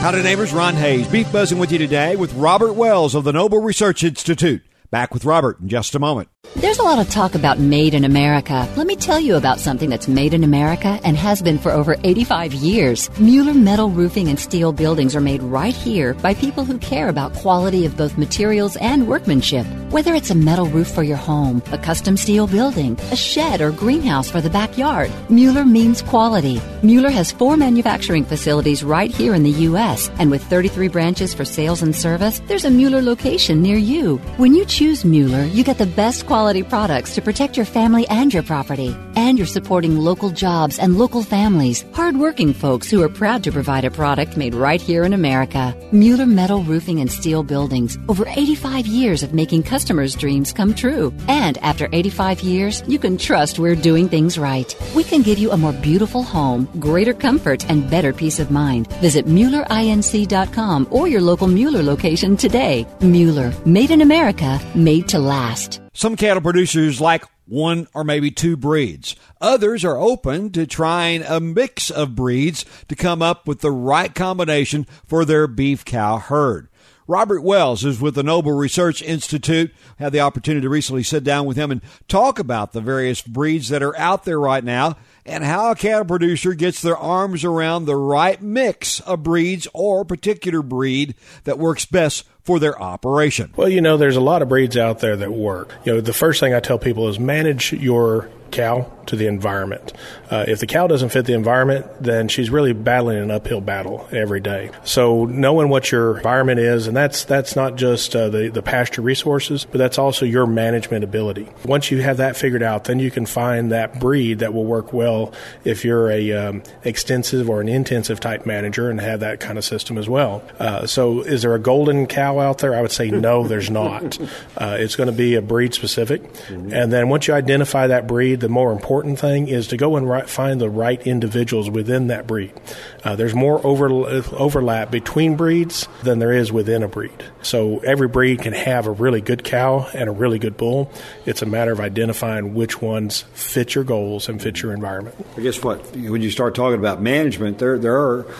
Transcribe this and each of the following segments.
Howdy, neighbors. Ron Hayes, Beef Buzzing with you today with Robert Wells of the Noble Research Institute. Back with Robert in just a moment. There's a lot of talk about made in America. Let me tell you about something that's made in America and has been for over 85 years. Mueller Metal Roofing and Steel Buildings are made right here by people who care about quality of both materials and workmanship. Whether it's a metal roof for your home, a custom steel building, a shed or greenhouse for the backyard, Mueller means quality. Mueller has 4 manufacturing facilities right here in the U.S., and with 33 branches for sales and service, there's a Mueller location near you. When you choose Mueller, you get the best quality products to protect your family and your property. And you're supporting local jobs and local families, hardworking folks who are proud to provide a product made right here in America. Mueller Metal Roofing and Steel Buildings, over 85 years of making customers' dreams come true. And after 85 years, you can trust we're doing things right. We can give you a more beautiful home, greater comfort, and better peace of mind. Visit MuellerINC.com or your local Mueller location today. Mueller, made in America, made to last. Some cattle producers like 1 or maybe 2 breeds. Others are open to trying a mix of breeds to come up with the right combination for their beef cow herd. Robert Wells is with the Noble Research Institute. Had the opportunity to recently sit down with him and talk about the various breeds that are out there right now and how a cattle producer gets their arms around the right mix of breeds or particular breed that works best for their operation. Well, there's a lot of breeds out there that work. The first thing I tell people is manage your cow to the environment. If the cow doesn't fit the environment, then she's really battling an uphill battle every day. So knowing what your environment is, and that's not just the pasture resources, but that's also your management ability. Once you have that figured out, then you can find that breed that will work well if you're a extensive or an intensive type manager and have that kind of system as well. So is there a golden cow out there? I would say no, there's not. It's going to be a breed specific. Mm-hmm. And then once you identify that breed, the more important thing is to go and find the right individuals within that breed. There's more overlap between breeds than there is within a breed. So every breed can have a really good cow and a really good bull. It's a matter of identifying which ones fit your goals and fit your environment. I guess when you start talking about management, there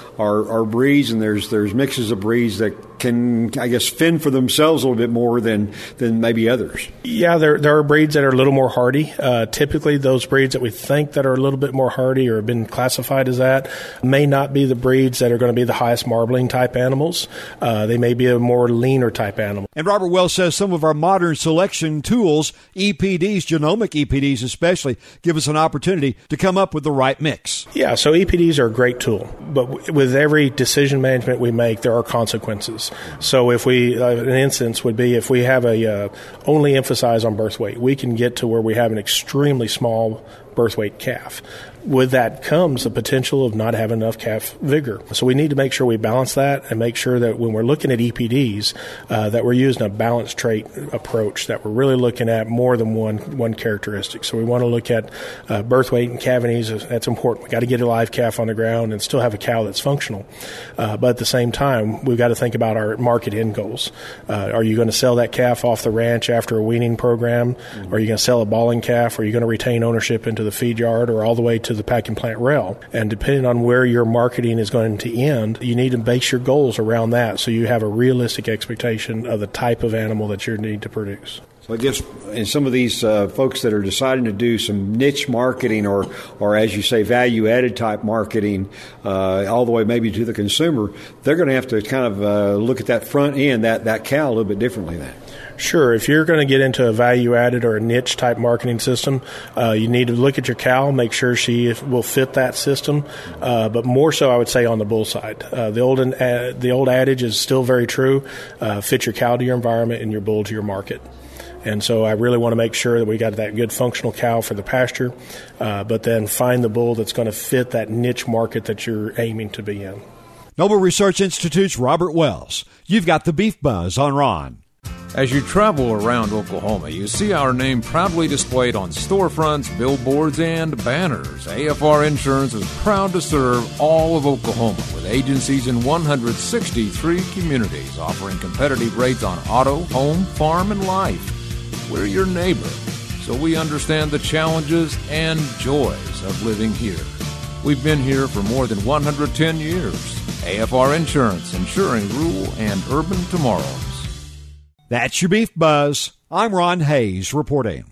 are breeds and there's mixes of breeds that can, I guess, fend for themselves a little bit more than maybe others. Yeah, there are breeds that are a little more hardy. Typically, those breeds that we think that are a little bit more hardy or have been classified as that may not be the breeds that are going to be the highest marbling type animals. They may be a more leaner type animal. And Robert Wells says some of our modern selection tools, EPDs, genomic EPDs especially, give us an opportunity to come up with the right mix. Yeah, so EPDs are a great tool, but with every decision management we make, there are consequences. So if an instance would be if we have only emphasize on birth weight, we can get to where we have an extremely small birth weight calf. With that comes the potential of not having enough calf vigor. So we need to make sure we balance that and make sure that when we're looking at EPDs, that we're using a balanced trait approach, that we're really looking at more than one characteristic. So we want to look at birth weight and cavities. That's important. We've got to get a live calf on the ground and still have a cow that's functional. But at the same time, we've got to think about our market end goals. Are you going to sell that calf off the ranch after a weaning program? Are you going to sell a balling calf? Are you going to retain ownership into the feed yard or all the way to the packing plant rail? And depending on where your marketing is going to end, you need to base your goals around that so you have a realistic expectation of the type of animal that you need to produce. So I guess in some of these folks that are deciding to do some niche marketing or as you say, value-added type marketing all the way maybe to the consumer, they're going to have to kind of look at that front end, that cow a little bit differently than that. Sure. If you're going to get into a value-added or a niche type marketing system, you need to look at your cow, make sure she will fit that system. But more so, I would say on the bull side. The old adage is still very true. Fit your cow to your environment and your bull to your market. And so I really want to make sure that we got that good functional cow for the pasture, but then find the bull that's going to fit that niche market that you're aiming to be in. Noble Research Institute's Robert Wells. You've got the Beef Buzz on Ron. As you travel around Oklahoma, you see our name proudly displayed on storefronts, billboards, and banners. AFR Insurance is proud to serve all of Oklahoma with agencies in 163 communities offering competitive rates on auto, home, farm, and life. We're your neighbor, so we understand the challenges and joys of living here. We've been here for more than 110 years. AFR Insurance, insuring rural and urban tomorrows. That's your Beef Buzz. I'm Ron Hayes reporting.